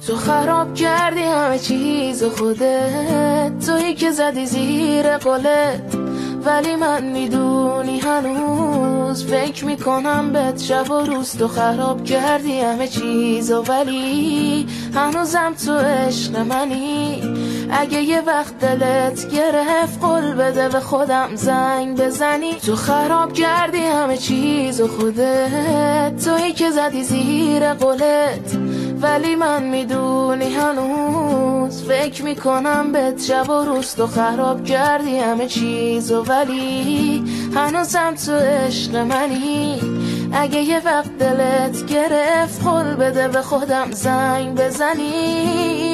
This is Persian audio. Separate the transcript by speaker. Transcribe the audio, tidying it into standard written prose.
Speaker 1: تو خراب کردی همه چیز خودت، تویی که زدی زیر قولت، ولی من میدونی هنوز فکر میکنم بهت شب و روز. تو خراب کردی همه چیز ولی هنوزم تو عشق منی. اگه یه وقت دلت گرفت قول بده به خودم زنگ بزنی. تو خراب کردی همه چیز خودت، تویی که زدی زیر قولت، ولی من میدونی هنوز فکر میکنم بهت شب و روز. تو خراب کردی همه چیز ولی هنوزم تو عشق منی. اگه یه وقت دلت گرفت قول بده به خودم زنگ بزنی.